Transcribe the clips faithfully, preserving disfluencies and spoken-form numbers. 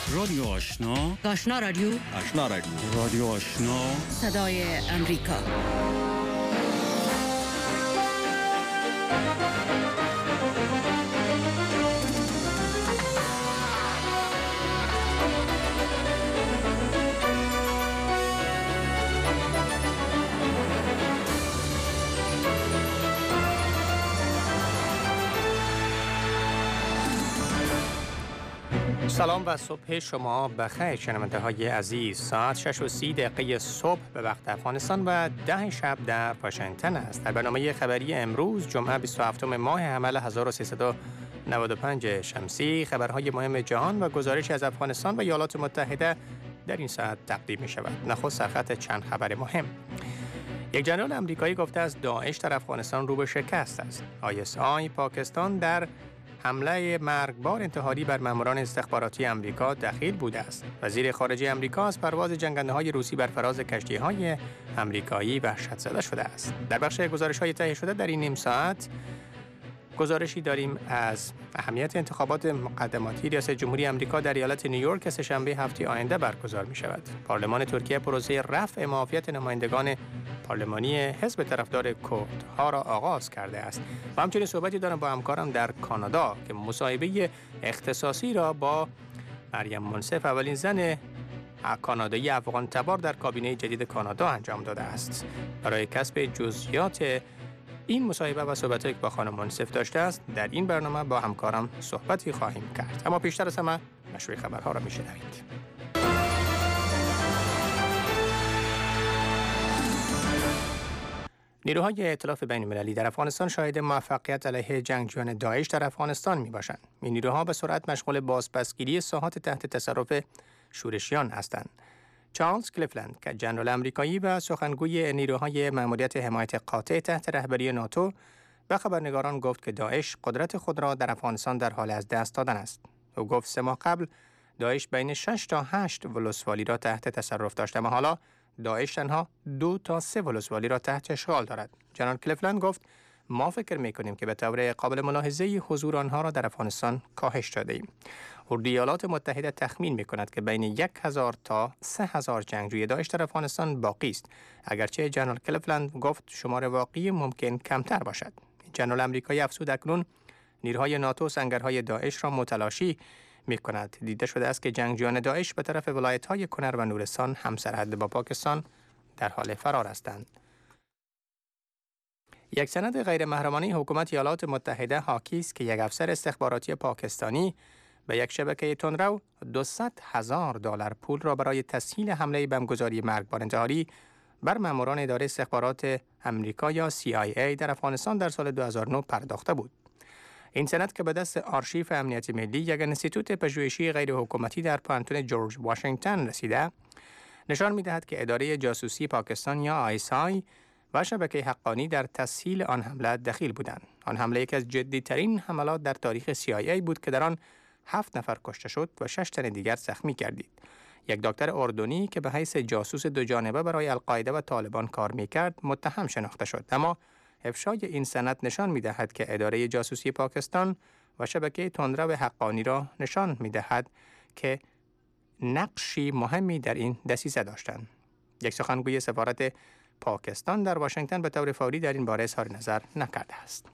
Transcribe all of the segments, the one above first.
رادیو آشنا، آشنا رادیو، آشنا رادیو، رادیو آشنا، صدای امریکا. سلام و صبح شما بخیر شنونده های عزیز. ساعت شش و سی دقیقه صبح به وقت افغانستان و ده شب در واشنگتن است. در برنامه خبری امروز جمعه بیست و هفتم ماه حمل هزار و سیصد و نود و پنج شمسی خبرهای مهم جهان و گزارش از افغانستان و ایالات متحده در این ساعت تقدیم می شود. نخست سرخط چند خبر مهم. یک جنرال امریکایی گفته است داعش در افغانستان رو به شکست است. آی اس آی پاکستان در حمله مرگبار انتحاری بر ماموران استخباراتی امریکا دخیل بوده است. وزیر خارجه امریکا از پرواز جنگنده‌های روسی بر فراز کشتی‌های امریکایی وحشت زده شده است. در بخش گزارش‌های تهیه شده در این نیم ساعت گزارشی داریم از اهمیت انتخابات مقدماتی ریاست جمهوری امریکا در ایالت نیویورک که سه‌شنبه هفته آینده برگزار می‌شود. پارلمان ترکیه پروسه رفع معافیت نمایندگان پارلمانی حزب طرفدار کردها را آغاز کرده است. و همچنین صحبتی دارم با همکارم در کانادا که مصاحبه اختصاصی را با مریم منصف، اولین زن کانادایی افغان تبار در کابینه جدید کانادا انجام داده است. برای کسب جزئیات این مصاحبه و صحبت‌هایی که با خانم منصف داشته است در این برنامه با همکارم صحبتی خواهیم کرد. اما پیشتر از همه نشر خبرها را می‌شنوید. نیروهای ائتلاف بین‌المللی در افغانستان شاهد موفقیت علیه جنگجویان داعش در افغانستان میباشند. این نیروها به سرعت مشغول بازپسگیری ساحات تحت تصرف شورشیان هستند. چارلز کلیفلند که جنرال امریکایی و سخنگوی نیروهای مأموریت حمایت قاطع تحت رهبری ناتو به خبرنگاران گفت که داعش قدرت خود را در افغانستان در حال از دست دادن است. او گفت سه ماه قبل داعش بین شش تا هشت ولسوالی را تحت تصرف داشت، اما حالا داعش تنها دو تا سه ولسوالی را تحت اشغال دارد. جنرال کلیفلند گفت ما فکر می‌کنیم که به طور قابل ملاحظه حضور آنها را در افغانستان کاهش داده‌ایم. اردوی ایالات متحده تخمین می‌کند که بین یک هزار تا سه هزار جنگجوی داعش در افغانستان باقی است، اگرچه جنرال کلیفلند گفت شمار واقعی ممکن کمتر باشد. جنرال امریکایی افزود اکنون نیروهای ناتو سنگرهای داعش را متلاشی می‌کند. دیده شده است که جنگجویان داعش به طرف ولایت‌های کنر و نورستان همسرحد با پاکستان در حال فرار هستند. یک سند غیر محرمانه حکومت ایالات متحده حاکی است که یک افسر استخباراتی پاکستانی به یک شبکه تندرو دویست هزار دلار پول را برای تسهیل حمله بمبگذاری مرگبار انتحاری بر ماموران اداره استخبارات امریکا یا سی آی ای در افغانستان در سال دو هزار و نه پرداخته بود. این سند که به دست آرشیو امنیت ملی، یک انستیتوت پژوهشی غیر حکومتی در پانتون جورج واشنگتن رسیده، نشان می‌دهد که اداره جاسوسی پاکستان یا آی اس آی و شبکه حقانی در تسهیل آن حمله دخیل بودند. آن حمله یکی از جدی‌ترین حملات در تاریخ سی آی ای بود که در آن هفت نفر کشته شد و شش تن دیگر زخمی گردید. یک دکتر اردنی که به حیث جاسوس دو جانبه برای القاعده و طالبان کار می‌کرد متهم شناخته شد، اما افشای این سند نشان می‌دهد که اداره جاسوسی پاکستان و شبکه تندرو حقانی را نشان می‌دهد که نقشی مهمی در این دسیسه داشتند. یک سخنگوی سفارت پاکستان در واشنگتن به طور فوری در این باره اظهار نظر نکرده است.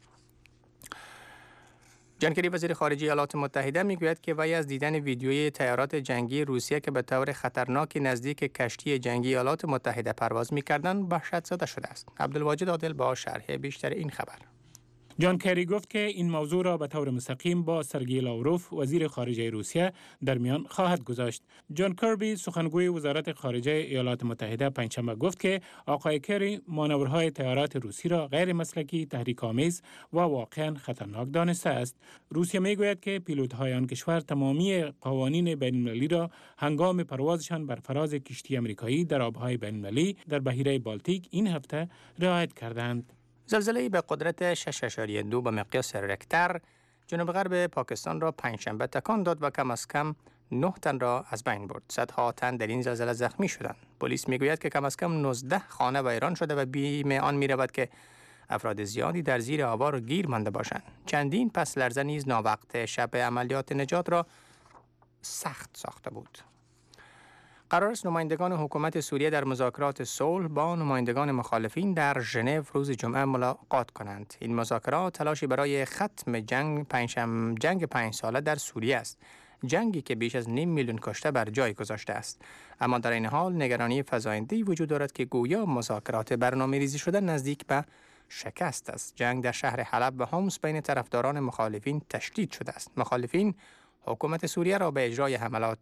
جان کری وزیر خارجه ایالات متحده میگوید که وی از دیدن ویدیوی طیارات جنگی روسیه که به طور خطرناکی نزدیک کشتی جنگی ایالات متحده پرواز می‌کردند وحشت زده شده است. عبدالواجد عادل با شرح بیشتر این خبر. جان کری گفت که این موضوع را به طور مستقیم با سرگئی لاوروف وزیر خارجه روسیه در میان خواهد گذاشت. جان کربی سخنگوی وزارت خارجه ایالات متحده پنجشنبه گفت که آقای کری مانورهای طیارات روسی را غیر مسلکی، تحریک‌آمیز و واقعاً خطرناک دانسته است. روسیه میگوید که پیلوت‌های آن کشور تمامی قوانین بین‌المللی را هنگام پروازشان بر فراز کشتی آمریکایی در آب‌های بین‌المللی در بحیره بالتیک این هفته رعایت کردند. زلزله‌ای به قدرت شش اشاریه دو به مقیاس رکتر جنوب غرب پاکستان را پنجشنبه تکان داد و کم از کم نه تن را از بین برد. صدها تن در این زلزله زخمی شدند. پلیس میگوید که کم از کم نوزده خانه ویران شده و بیم آن میرود که افراد زیادی در زیر آوار گیر مانده باشند. چندین پس لرزه نیز ناوقت شب عملیات نجات را سخت ساخته بود. قرار است نمایندگان حکومت سوریه در مذاکرات صلح با نمایندگان مخالفین در ژنو روز جمعه ملاقات کنند. این مذاکرات تلاشی برای ختم جنگ پنجم جنگ پنج ساله در سوریه است. جنگی که بیش از نیم میلیون کشته بر جای گذاشته است. اما در این حال نگرانی فزاینده‌ای وجود دارد که گویا مذاکرات برنامه‌ریزی شده نزدیک به شکست است. جنگ در شهر حلب و حمص بین طرفداران مخالفین تشدید شده است. مخالفین حکومت سوریه را به اجرای حملات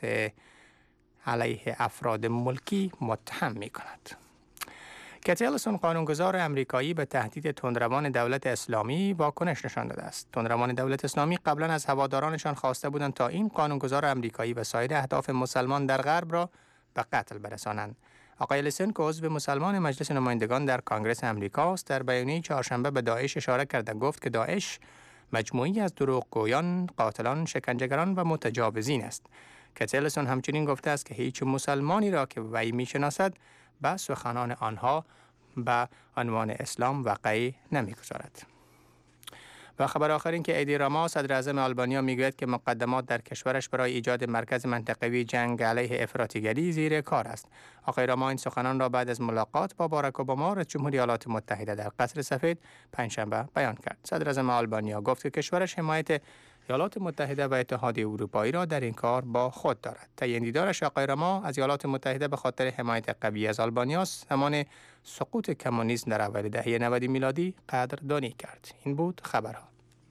علیه افراد ملکی متهم می کند. کت السون قانونگذار امریکایی به تهدید تندروان دولت اسلامی واکنش نشان داده است. تندروان دولت اسلامی قبلا از هوادارانشان خواسته بودند تا این قانونگذار امریکایی و سایر اهداف مسلمان در غرب را به قتل برسانند. آقای السون که عضو مسلمان مجلس نمایندگان در کانگرس امریکا است، در بیانیه چهارشنبه به داعش اشاره کرده گفت که داعش مجموعی از دروغگویان، قاتلان، شکنجهگران و متجاوزین است. کت السون همچنین گفته است که هیچ مسلمانی را که وی میشناسد به سخنان آنها به عنوان اسلام وقعی نمیگذارد. و خبر آخر این که ایدی راما صدر اعظم آلبانیا میگوید که مقدمات در کشورش برای ایجاد مرکز منطقوی جنگ علیه افراطیگری زیر کار است. آقای راما این سخنان را بعد از ملاقات با باراک اوباما رئیس جمهوری ایالات متحده در قصر سفید پنجشنبه بیان کرد. صدر اعظم آلبانیا گفت که کشورش حمایت ایالات متحده و اتحادیه اروپایی را در این کار با خود دارد. طی دیدارش آقای راما از ایالات متحده به خاطر حمایت قوی از آلبانیا زمان سقوط کمونیسم در اول دهه نود میلادی قدردانی کرد. این بود خبرها.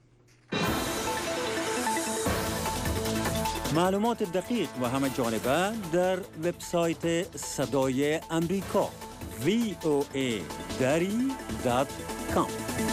معلومات دقیق و همه جانبه در وبسایت صدای امریکا وی او ای دری دات کام.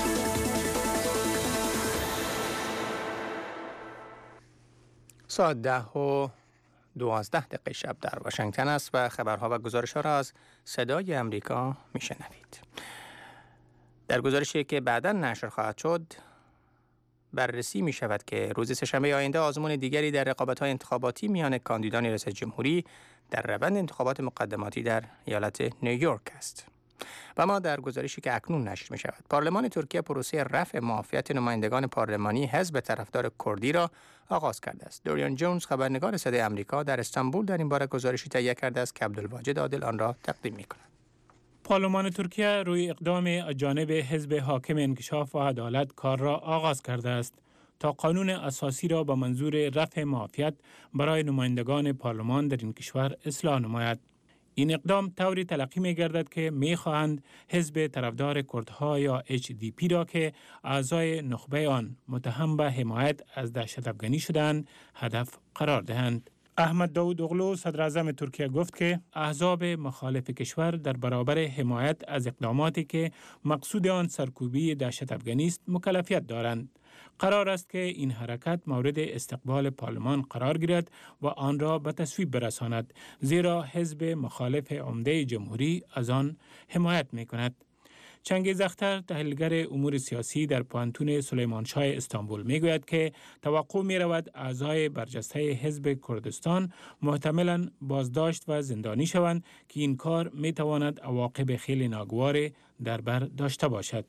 ساعت ده و دوازده دقیقه شب در واشنگتن است و خبرها و گزارش‌ها را از صدای امریکا میشنوید. در گزارشی که بعداً نشر خواهد شد بررسی می شود که روز سه‌شنبه آینده آزمون دیگری در رقابت‌های انتخاباتی میان کاندیدان ریاست جمهوری در روند انتخابات مقدماتی در ایالت نیویورک است. و ما در گزارشی که اکنون نشر می شود، پارلمان ترکیه پروسه رفع معافیت نمایندگان پارلمانی حزب طرفدار کردی را آغاز کرده است. دوریان جونز خبرنگار صدای آمریکا در استانبول در این باره گزارشی تهیه کرده است که عبدالواجد عادل آن را تقدیم می کند. پارلمان ترکیه روی اقدام از جانب حزب حاکم انکشاف و عدالت کار را آغاز کرده است تا قانون اساسی را با منظور رفع معافیت برای نمایندگان پارلمان در این کشور اصلاح نماید. این اقدام طوری تلقی می گردد که می خواهند حزب طرفدار کردها یا اچ دی پی را که اعضای نخبه آن متهم به حمایت از دهشت افغانی شدند هدف قرار دهند. احمد داود اغلو صدر اعظم ترکیه گفت که احزاب مخالف کشور در برابر حمایت از اقداماتی که مقصود آن سرکوبی دهشت افغانی است مکلفیت دارند. قرار است که این حرکت مورد استقبال پارلمان قرار گیرد و آن را به تصویب برساند، زیرا حزب مخالف عمده جمهوری از آن حمایت می کند. چنگیز اختر تحلیلگر امور سیاسی در پوانتون سلیمانشاه استانبول می گوید که توقع می رود اعضای برجسته حزب کردستان محتملاً بازداشت و زندانی شوند که این کار می تواند عواقب خیلی ناگوار در بر داشته باشد.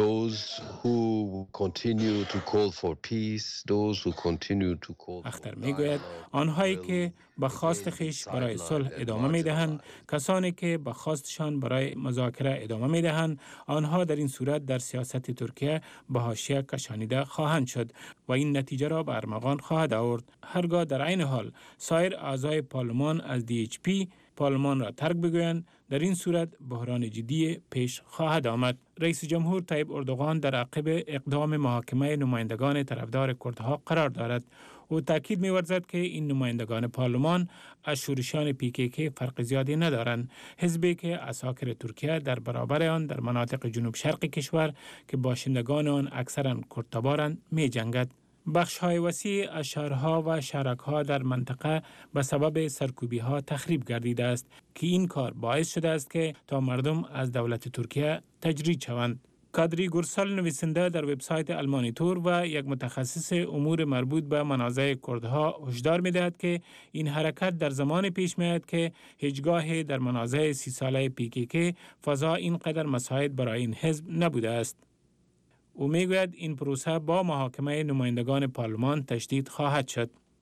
اختر می گوید آنهایی که به خواست خیش برای صلح ادامه می دهند، کسانی که به خواستشان برای مذاکره ادامه می دهند، آنها در این صورت در سیاست ترکیه به حاشیه کشانیده خواهند شد و این نتیجه را به ارمغان خواهد آورد. هرگاه در عین حال سایر اعضای پارلمان از دی اچ پی پارلمان را ترک بگویند، در این صورت بحران جدی پیش خواهد آمد. رئیس جمهور طیب اردوغان در عقب اقدام محاکمه نمایندگان طرفدار کردها قرار دارد. او تاکید می‌ورزد که این نمایندگان پارلمان از شورشیان پی کی کی فرق زیادی ندارند. حزبی که عساکر ترکیه در برابر آن در مناطق جنوب شرق کشور که باشندگان آن اکثرا کردتبارند می‌جنگد. بخش‌های وسیع از شهرها و شهرک‌ها در منطقه به سبب سرکوبی‌ها تخریب گردیده است که این کار باعث شده است که تا مردم از دولت ترکیه تجرید شوند. کادری گورسال نویسنده در وبسایت المانیتور و یک متخصص امور مربوط به منازع کردها هشدار می‌دهد که این حرکت در زمان پیش می‌آید که هیچگاه در منازع سی ساله پی کی کی فضا اینقدر مساعد برای این حزب نبوده است. او میگوید این پروسه با محاکمه نمایندگان پارلمان تشدید خواهد شد.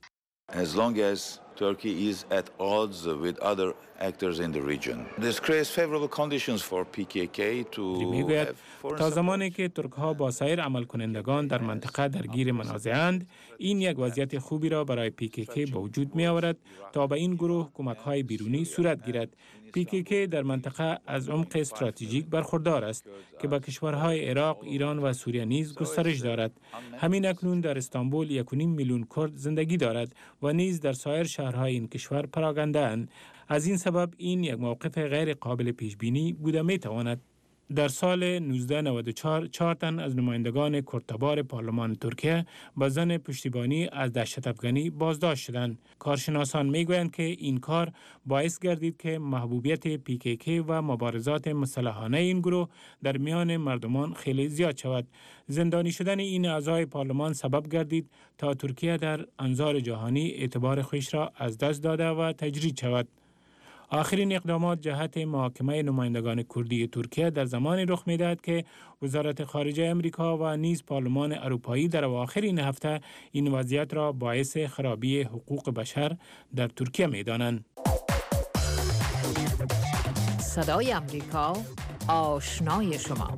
As long as Turkey is at odds with other actors in the region. This creates favorable conditions for پی کی کی to میگوید تا زمانی که ترک ها با سایر عمل کنندگان در منطقه درگیر منازعند، این یک وضعیت خوبی را برای پی کی کی به وجود می آورد تا به این گروه کمک های بیرونی صورت گیرد. پی کی کی در منطقه از عمق استراتژیک برخوردار است که به کشورهای عراق، ایران و سوریه نیز گسترش دارد. همین اکنون در استانبول یک و نیم میلیون کرد زندگی دارد و نیز در سایر شهرهای این کشور پراگنده اند. از این سبب این یک موقف غیر قابل پیش بینی بوده می تواند. در سال نوزده نود و چهار چهار تن از نمایندگان کردتبار پارلمان ترکیه با ظن پشتیبانی از دهشت افغانی بازداشت شدند. کارشناسان می گویند که این کار باعث گردید که محبوبیت پی کی کی و مبارزات مسلحانه این گروه در میان مردمان خیلی زیاد شود. زندانی شدن این اعضای پارلمان سبب گردید تا ترکیه در انظار جهانی اعتبار خود را از دست داده و تجرید شود. آخرین اقدامات جهت محاکمه نمایندگان کردی ترکیه در زمانی رخ می‌دهد که وزارت خارجه امریکا و نیز پارلمان اروپایی در اواخر این هفته این وضعیت را باعث خرابی حقوق بشر در ترکیه می‌دانند. صدای امریکا، آشنای شما.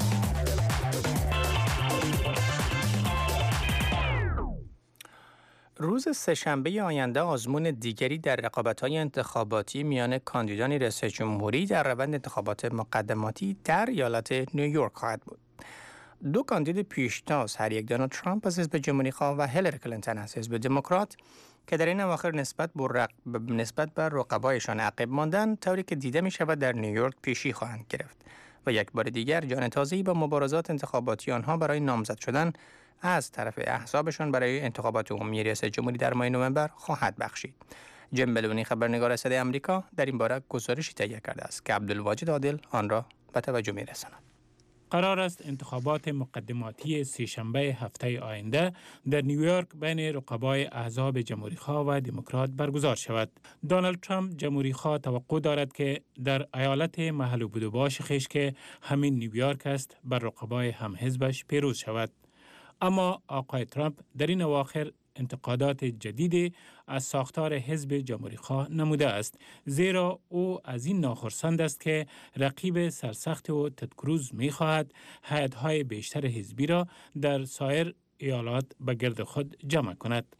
روز سه‌شنبه آینده آزمون دیگری در رقابت‌های انتخاباتی میان کاندیدان ریاست جمهوری در روند انتخابات مقدماتی در ایالت نیویورک خواهد بود. دو کاندید پیشتاز، هر یک دونالد ترامپ از حزب جمهوری‌خواه و هیلاری کلینتون از حزب دموکرات، که در این اواخر نسبت به رق... نسبت به رقبایشان عقب ماندن، طوری که دیده می شود در نیویورک پیشی خواهند گرفت و یک بار دیگر جان تازه‌ای به مبارزات انتخاباتی آنها برای نامزد شدن از طرف احزابشان برای انتخابات عمومی ریاست جمهوری در ماه نوامبر خواهد بخشید. جیم بلونی، خبرنگار صدای آمریکا، در این باره گزارشی تهیه کرده است که عبدالواجد عادل آن را به توجه می‌رساند. قرار است انتخابات مقدماتی سه‌شنبه هفته آینده در نیویورک بین رقبای احزاب جمهوری‌خواه و دموکرات برگزار شود. دونالد ترامپ جمهوری‌خواه توقع دارد که در ایالت محل بود و باش خویش که همین نیویورک است بر رقبای هم حزبش پیروز شود. اما آقای ترامپ در این اواخر انتقادات جدیدی از ساختار حزب جمهوری‌خواه نموده است، زیرا او از این ناخرسند است که رقیب سرسخت او تد کروز می‌خواهد هیئت‌های بیشتر حزبی را در سایر ایالات به گرد خود جمع کند.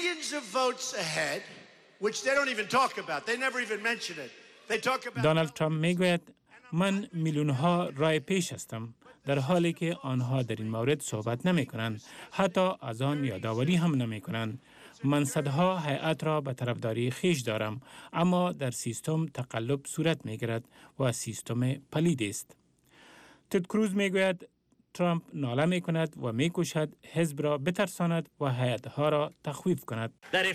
دونالد ترامپ میگوید من میلیون‌ها رای پیش هستم، در حالی که آنها در این مورد صحبت نمی کنند، حتی از آن یادآوری هم نمی کنند. من صدها هیئت را به طرفداری خیش دارم، اما در سیستم تقلب صورت می گیرد و سیستم پلید است. تد کروز می گوید ترامپ ناله می کند و می کوشد حزب را بترساند و هیئت‌ها را تخویف کند.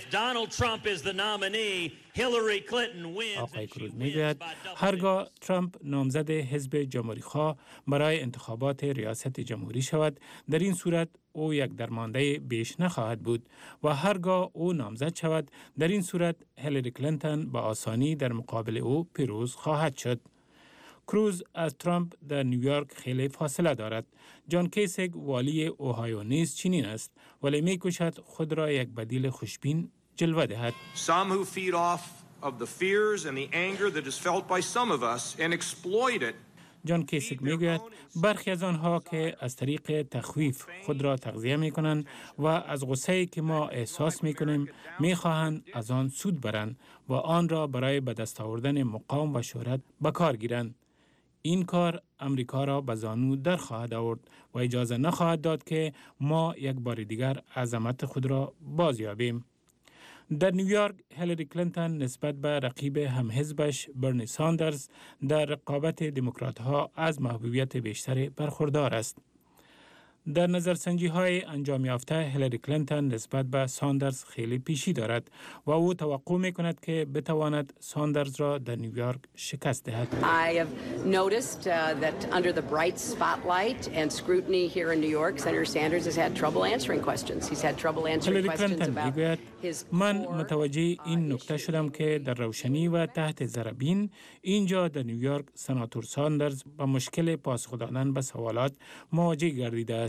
آقای کروز می گوید هرگاه ترامپ نامزد حزب جمهوری‌خواه برای انتخابات ریاست جمهوری شود، در این صورت او یک درمانده بیش نخواهد بود و هرگاه او نامزد شود، در این صورت هیلاری کلینتون با آسانی در مقابل او پیروز خواهد شد. کروز از ترامپ در نیویورک خیلی فاصله دارد. جان کیسیک، والی اوهایو نیز چنین است، ولی می کوشد خود را یک بدیل خوشبین جلوه دهد. Some who feed off of the fears and the anger that is felt by some of us and exploit it. جان کیسیک می گوید برخی از آنها که از طریق تخویف خود را تغذیه می کنند و از غصه‌ای که ما احساس می کنیم می خواهند از آن سود برند و آن را برای به دست آوردن مقام و شهرت به کار گیرند. این کار امریکا را به زانو در خواهد آورد و اجازه نخواهد داد که ما یک بار دیگر عظمت خود را بازیابیم. در نیویورک هیلاری کلینتون نسبت به رقیب همحزبش برنی ساندرز در رقابت دموکرات‌ها از محبوبیت بیشتری برخوردار است. در نظرسنجی های انجام یافته هیلاری کلینتون نسبت به ساندرز خیلی پیشی دارد و او توقع می کند که بتواند ساندرز را در نیویورک شکست دهد. I have noticed uh, that under the bright spotlight and scrutiny here in New York, Senator Sanders has had trouble answering questions. He's had trouble answering questions about his من متوجه این نکته شدم که در روشنی و تحت ضربین اینجا در نیویورک سناتور ساندرز با مشکل پاسخ دادن به سوالات مواجه گردیده است.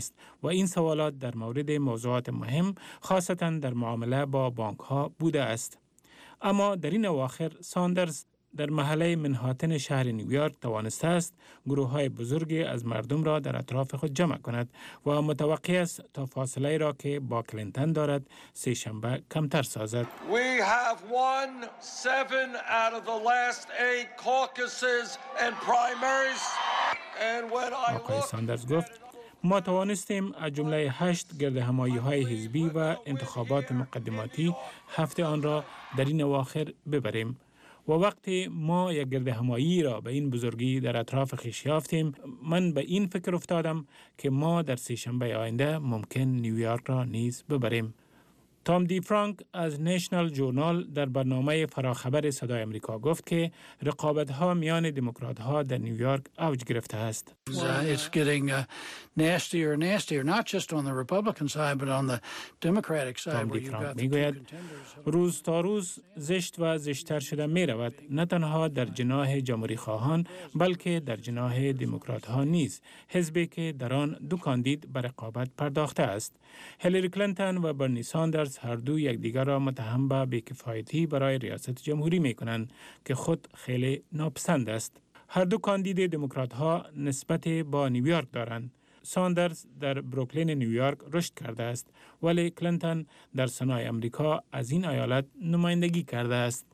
است و این سوالات در مورد موضوعات مهم خاصتاً در معامله با بانک ها بوده است. اما در این اواخر ساندرز در محله منهاتن شهر نیویورک توانسته است گروه های بزرگی از مردم را در اطراف خود جمع کند و متوقع است تا فاصله را که با کلینتن دارد سه شنبه کمتر سازد. We have won seven out of the last eight caucuses and primaries and when I آقای look ساندرز گفت ما توانستیم از جمله هشت گرد همایی های حزبی و انتخابات مقدماتی هفت آن را در این اواخر ببریم. و وقتی ما یک گرد همایی را به این بزرگی در اطراف خویش یافتیم، من به این فکر افتادم که ما در سه شنبه آینده ممکن نیویورک را نیز ببریم. تام دی فرانک از نیشنل جورنال در برنامه فراخبر صدای امریکا گفت که رقابت‌ها میان دموکرات‌ها در نیویورک اوج گرفته است. It's getting uh, nastier and nastier, not just on the Republican side, but on the Democratic side. تام دی فرانک میگوید روز تا روز زشت و زشتر شده می رود، نه تنها در جناح جمهوری خواهان بلکه در جناح دموکرات ها نیز، حزبی که در آن دو کاندید به رقابت پرداخته است. هیلاری کلینتون و برنی ساندرز هر دو یکدیگر را متهم به بی‌کفایتی برای ریاست جمهوری می کنند که خود خیلی ناپسند است. هر دو کاندید دموکرات ها نسبت با نیویورک دارند. ساندرز در بروکلین نیویورک رشد کرده است ولی کلینتون در سنای امریکا از این ایالت نمایندگی کرده است.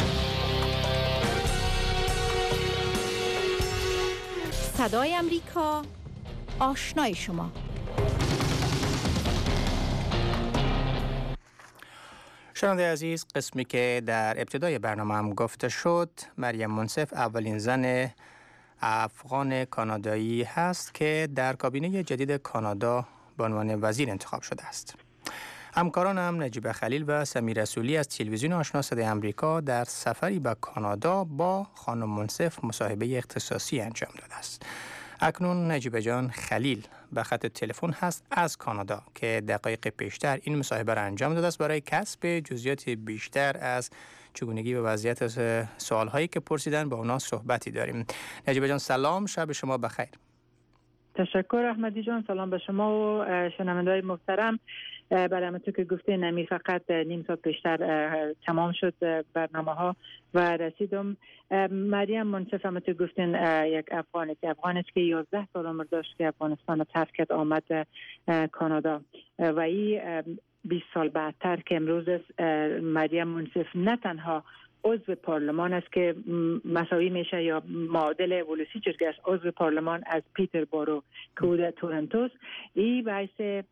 صدای امریکا آشنای شما. شنونده عزیز، قسمی که در ابتدای برنامه هم گفته شد، مریم منصف اولین زن افغان کانادایی هست که در کابینه جدید کانادا به عنوان وزیر انتخاب شده است. همکاران هم نجیب خلیل و سمیر رسولی از تلویزیون آشنا صدای امریکا در سفری به کانادا با خانم منصف مصاحبه اختصاصی انجام داده است. اکنون نجیب جان خلیل به خط تلفن هست از کانادا که دقایق پیشتر این مصاحبه را انجام داده است. برای کسب جزئیات بیشتر از چگونگی و وضعیت سوالهایی که پرسیدن با اونا صحبتی داریم. نجیب جان سلام، شب شما بخیر. تشکر احمدی جان، سلام به شما و شنونده‌های محترم. برای همونطور که گفته نمی فقط نیم ساعت پیشتر تمام شد برنامه ها و رسیدم. مریم منصف همونطور گفتین یک افغان است افغان است که یازده سال عمر داشت که افغانستان رو ترک کرد آمد کانادا و این بیست سال بعدتر که امروز است. مریم منصف نه تنها عضو پارلمان است که مساوی میشه یا معادل ولسی جرگه است، عضو پارلمان از پیتر بارو که او در تورنتو است. این باعث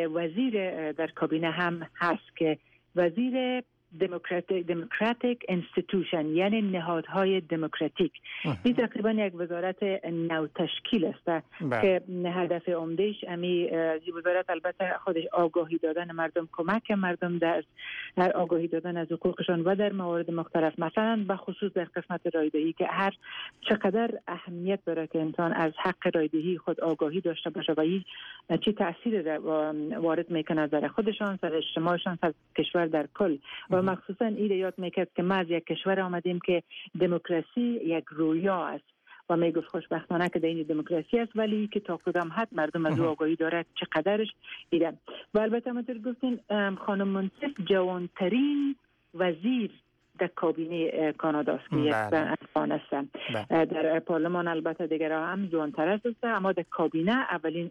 وزیر در کابینه هم هست که وزیر دموکراتیک دموکراتیک انستیتوشن، یعنی نهادهای دموکراتیک. این تقریبا یک وزارت نو تشکیل است که هدف عمدهش امی وزارت البته خودش آگاهی دادن مردم، کمک مردم در آگاهی دادن از حقوقشان و در موارد مختلف، مثلا به خصوص در قسمت رایدهی که هر چقدر اهمیت داره که انسان از حق رایدهی خود آگاهی داشته باشه و این چی تاثیر وارد میکنه در خودشان، سر اجتماعشان، سر کشور در کل. و مخصوصا این یاد میکرد که ما از یک کشور آمدیم که دموکراسی یک رویا است و میگفت خوشبختانه که در این دموکراسی است، ولی که تا کدام حد مردم از او آگاهی دارد چقدرش دیدن. و البته همونطور گفتین خانم منصف جوانترین وزیر در کابینه کانادا است که یک افغان است. در پارلمان البته دیگر هم جوانتر است، اما در کابینه اولین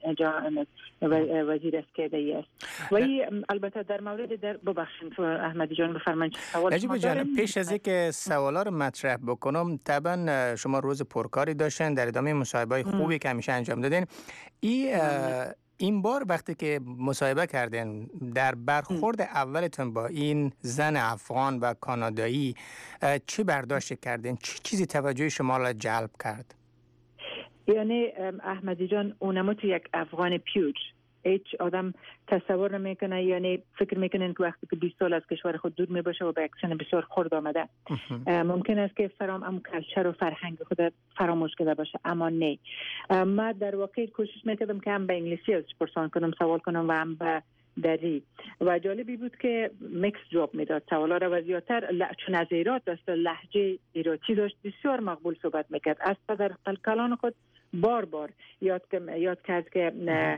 وزیر است که دیگه است. و این البته در مورد در ببخشید احمدی جان بفرمایید سوال نجیب جان، پیش از اینکه سوالا رو مطرح بکنم، طبعا شما روز پرکاری داشتن در ادامه مصاحبه‌های خوبی که همیشه انجام دادین. این این بار وقتی که مصاحبه کردن در برخورد اولتون با این زن افغان و کانادایی چی برداشت کردین؟ چی چیزی توجه شما را جلب کرد؟ یعنی احمدی جان اونم تو یک افغان پیوچ هیچ آدم تصور نمیکنه، یعنی فکر میکنن که وقتی که بیست سال از کشور خود دور میباشه و به یک سن بسیار خرد آمده ممکن است که فرام ام کلچر و فرهنگ خود فراموش کرده باشه، اما نه. من در واقع کوشش میکردم که هم به انگلیسی ازش پرسان کنم، سوال کنم و هم به دری و جالبی بود که میکس جواب میداد سوالا را و زیادتر چون از ایراد داشت، لهجه ایراتی داشت، بسیار مقبول صحبت میکرد. از پدر کلان خود بار بار یاد یاد کرد که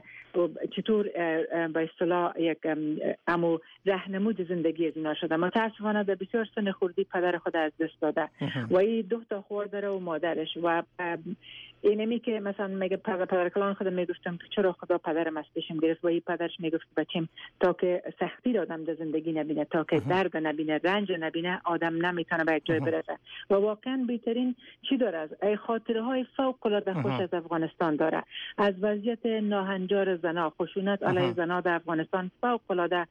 چطور به اصطلاح یک امو رهنمود زندگی از اینا شده. متاسفانه در بسیار سن خردی پدر خود از دست داده و این دو تا خور داره و مادرش و اینمی که مثلا میگه پدر پدرکلان خودم میگفتم که چرا خدا پدرم از پیشم گرفت و این پدرش میگفت بچیم تا که سختی آدم در زندگی نبینه، تا که درد نبینه، رنج نبینه، آدم نمیتونه به یک جای برسه. و واقعا بهترین چی داره از ای خاطره های فوق العاده خوش از افغانستان داره، از وضعیت ناهنجار زنا، خشونت علیه زنا در افغانستان فوق العاده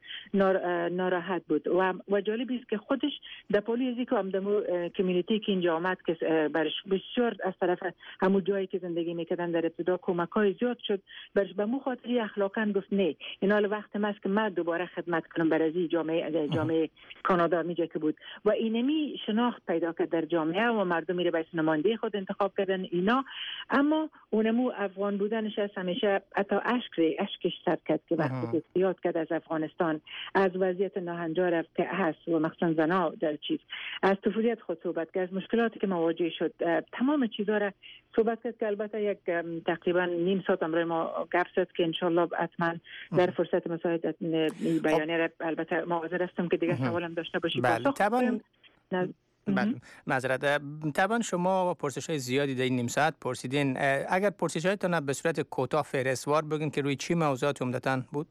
ناراحت بود و و جالب است که خودش در پلیسی که هم دمو کمیونیتی که اینجا آمد که برش بسیار از طرف همون جایی که زندگی میکردن در ابتدا کمک‌های زیاد شد، برش به مو خاطری اخلاقاً گفت نه این حال وقت است که من دوباره خدمت کنم برای جامعه جامعه کانادا میجا که بود و اینمی شناخت پیدا کرد در جامعه و مردم میره به نماینده خود انتخاب کردن اینا. اما اونمو افغان بودنش از همیشه حتی اشک اشکش سر کرد که وقتی یاد کرد از افغانستان، از وضعیت ناهنجار که هست و مخصوصا زنا در چیز، از طفولیت خود صحبت کرد، از مشکلاتی که مواجه شد، تمام چیزا را صحبت کرد که البته یک تقریبا نیم ساعت امروز ما گپ زد که انشالله حتما در فرصت مساعدت بیانیه را البته معاذر هستم که دیگه سوالم داشته باشید. بله طبعا بله معذرت. طبعا شما پرسش های زیادی در این نیم ساعت پرسیدین، اگر پرسش هایتان به صورت کوتاه فهرستوار بگین که روی چی موضوعات عمدتاً بود؟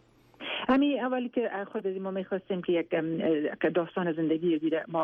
همین اولی که خود از ما میخواستیم که یک داستان زندگی دیره ما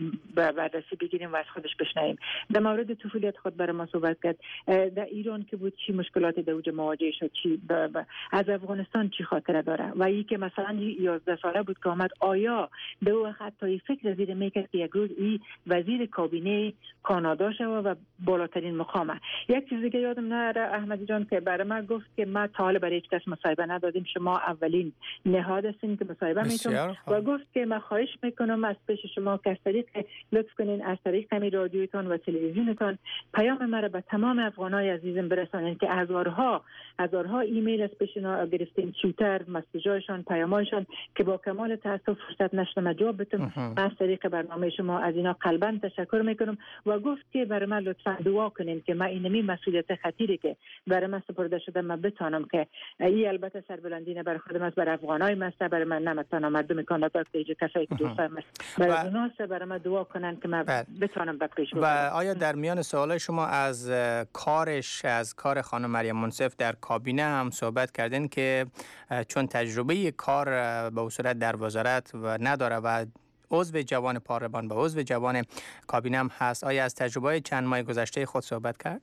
بررسی بگیریم و از خودش بشنویم. در مورد طفولیت خود برای ما صحبت کرد، در ایران که بود چی مشکلاتی در اوج مواجه شد، چی از افغانستان چی خاطره داره و ای که مثلا یازده ساله بود که آمد آیا به او حتی فکر زیر میکرد که یک روز ای وزیر کابینه کانادا شود و بالاترین مقامه. یک چیزی که یادم نره احمدی جان که برای من گفت که ما تا حالا برای هیچ کس مصاحبه ندادیم، شما اولین نهاد هستین که مصاحبه میتونم و گفت که من خواهش میکنم از پیش شما که از طریق لطف کنین از طریق همین رادیوتان و تلویزیونتان پیام مرا به تمام افغانای عزیزم برسانید که هزارها هزارها ایمیل از پیشنا گرفتیم، توییتر، مسیجاشان، پیامایشان که با کمال تاسف فرصت نشدم جواب بدم. از طریق برنامه شما از اینا قلبا تشکر میکنم و گفت که برای من لطفا دعا کنین که من اینمی مسئولیت خطیری که برای من سپرده شده من بتونم که این البته سربلندی نه برای خودم است، برای افغانای مسته، برای من نمیتونم مردم کانادا که کسایی که دوست دارم برای اونها برای من دعا کنن که من بتونم به پیش ببرم. و آیا در میان سوالای شما از کارش از کار خانم مریم منصف در کابینه هم صحبت کردین که چون تجربه کار به صورت در وزارت و نداره و عضو جوان پارلمان و عضو جوان کابینه هم هست، آیا از تجربه چند ماه گذشته خود صحبت کرد؟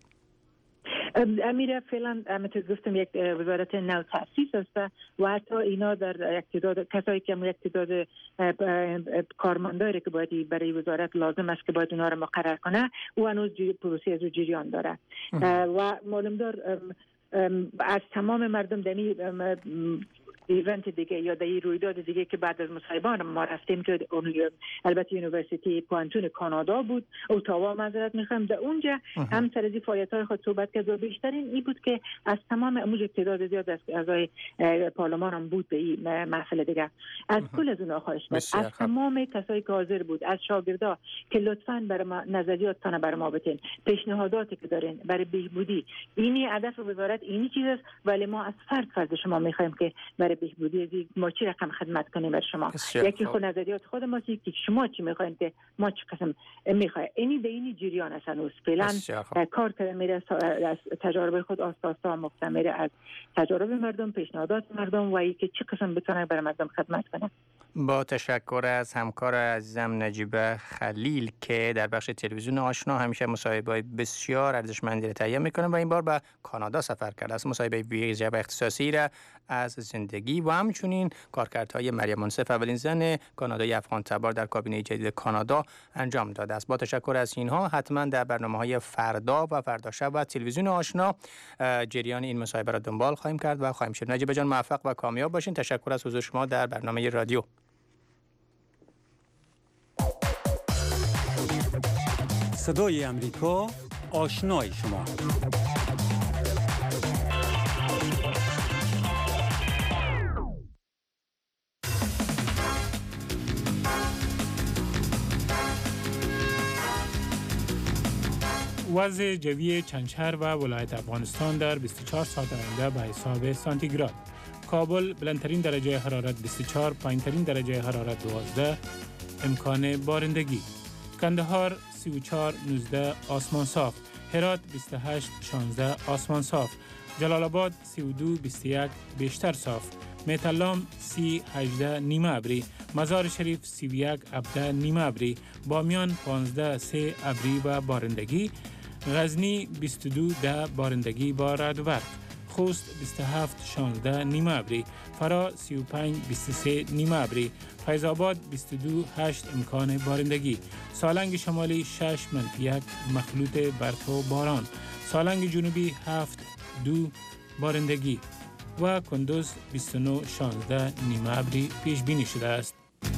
امیر فعلا مثل گفتم یک وزارت نو تأسیس است و حتی اینا در یک تعداد کسایی که یک تعداد کارمندایی که باید برای وزارت لازم است که باید اونا رو مقرر کنه و هنوز پروسه از جریان داره و معلوم دار از تمام مردم دمی ایونت دیگه یا در رویداد دیگه که بعد از مصاحبه ما رفتیم که البته یونیورسیتی پوانتون کانادا بود، اوتاوا معذرت میخوام، در اونجا هم سر از فعالیت‌های خود صحبت کرد و بیشترین این بود که از تمام اموج تعداد زیاد از اعضای پارلمان هم بود به این محفل دیگه از کل از اونها خواهش کرد، از تمام کسایی که حاضر بود، از شاگردا که لطفاً برای ما نظریاتتان برای ما بتین، پیشنهاداتی که دارین برای بهبودی، اینی هدف وزارت اینی چیز است، ولی ما از فرد فرد شما میخوایم که برای بهبودی ما چی رقم خدمت کنیم بر شما. یکی خود نظریات خود ما، یکی شما چی میخواین که ما چی قسم میخوایم. اینی به اینی جریان است هنوز فعلا کار کرده میره از تجارب خود آستا آستا مختمره از تجارب مردم، پیشنهادات مردم و ای که چی قسم بتونه برای مردم خدمت کنه. با تشکر از همکار عزیزم نجیبه خلیل که در بخش تلویزیون آشنا همیشه مصاحبه‌های بسیار ارزشمندی را تهیه میکنه و این بار به کانادا سفر کرده است. مصاحبه ویژه و اختصاصی را از زندگی و همچنین کارکردهای مریم منصف اولین زن کانادایی افغان تبار در کابینه جدید کانادا انجام داده است. با تشکر از اینها حتما در برنامه‌های فردا و فردا شب و تلویزیون آشنا جریان این مصاحبه را دنبال خواهیم کرد و خواهیم شد. نجیبه جان موفق و کامیاب باشین. تشکر از حضور شما در برنامه رادیو. صدای امریکا، آشنای شما. وضع جوی چند شهر و ولایت افغانستان در بیست و چهار ساعت آینده به حساب سانتیگراد. کابل بلندترین درجه حرارت بیست و چهار، پایینترین درجه حرارت دوازده، امکان بارندگی. کندهار سی و چهار نوزده آسمان صاف. هرات بیست و هشت شانزده آسمان صاف. جلال آباد سی و دو بیست و یک بیشتر صاف. میتلام سی هجده نیمه ابری. مزار شریف سی و یک هفده نیمه ابری. بامیان پانزده سه ابری و بارندگی. غزنی بیست و دو ده بارندگی با رعد و برق. خوست بیست و هفت شانزده نیمه ابری. فرا سی و پنج بیست و سه نیمه ابری. فیض آباد بیست و دو هشت امکان بارندگی. سالنگ شمالی شش منفی یک مخلوط برف و باران. سالنگ جنوبی هفت دو بارندگی و کندوز بیست و نه شانزده نیمه ابری پیش بینی شده است.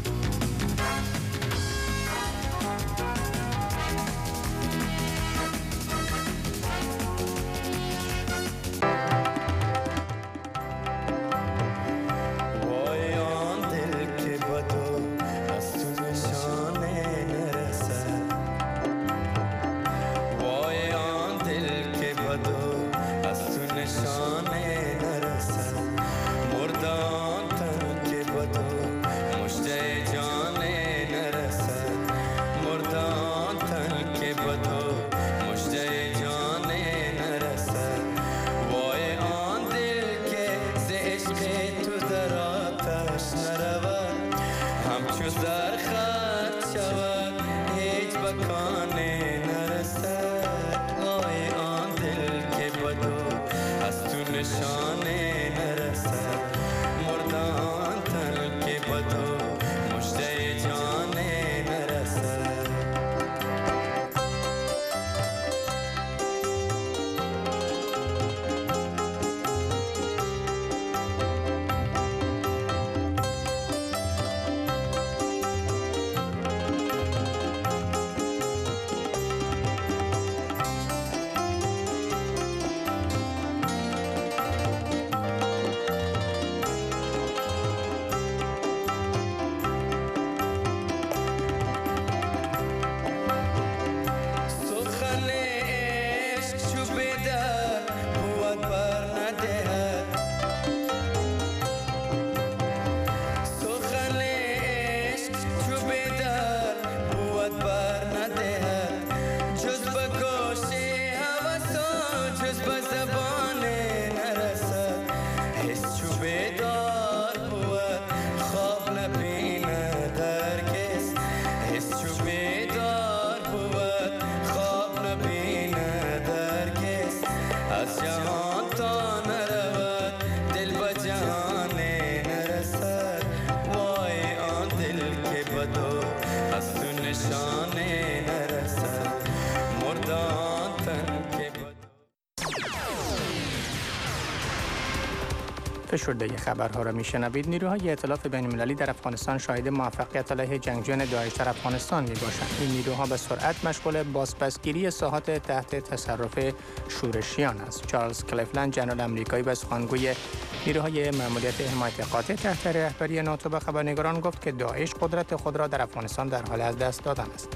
فشرده خبرها را میشنوید. نیروهای ائتلاف بین المللی در افغانستان شاهد موفقیت علیه جنگجویان داعش در افغانستان میباشند. این نیروها به سرعت مشغول بازپسگیری ساحات تحت تصرف شورشیان است. چارلز کلیفلند ژنرال آمریکایی و سخنگوی نیروهای مأموریت حمایت قاطع تحت رهبری ناتو به خبرنگاران گفت که داعش قدرت خود را در افغانستان در حال از دست دادن است.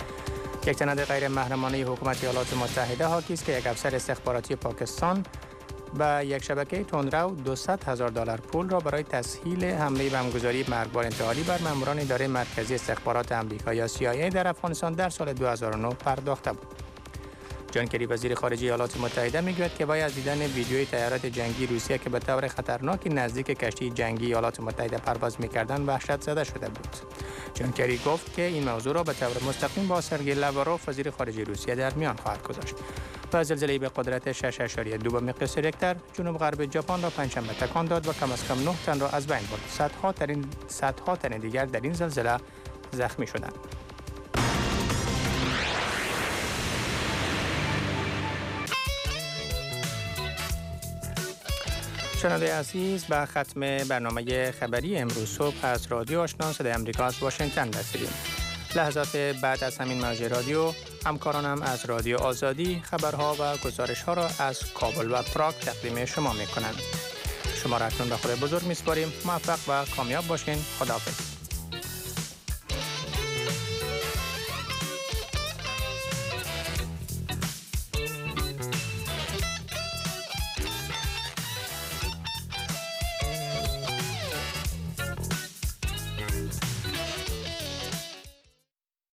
یک سند غیر محرمانه حکومت ایالات متحده حاکی است که یک افسر استخباراتی پاکستان با یک شبکه تندرو دویست هزار دلار پول را برای تسهیل حمله بمبگذاری مرگبار انتحاری بر ماموران اداره مرکزی استخبارات آمریکا یا سی آی ای در افغانستان در سال دو هزار و نه پرداخته بود. جان کری وزیر خارجه ایالات متحده میگوید که وی از دیدن ویدیوی طیارات جنگی روسیه که به طور خطرناکی نزدیک کشتی جنگی ایالات متحده پرواز می‌کردند وحشت زده شده بود. جان کری گفت که این موضوع را به طور مستقیم با سرگئی لاواروف وزیر خارجه روسیه در میان خواهد گذاشت. و زلزله‌ای به قدرت شش اشاریه دو به مقیاس ریکتر جنوب غرب ژاپن را پنجشنبه تکان داد و کم از کم نه تن را از بین برد. صدها تن صدها تن دیگر در این زلزله زخمی شدند. شنونده عزیز، به ختم برنامه خبری امروز صبح از رادیو آشنا صدای آمریکا از واشنگتن رسیدیم. لحظات بعد از همین موج رادیو همکارانم از رادیو آزادی خبرها و گزارش‌ها را از کابل و پراگ تقدیم شما می‌کنند. شما را اکنون به خدای بزرگ می‌سپاریم. موفق و کامیاب باشین. خداحافظ.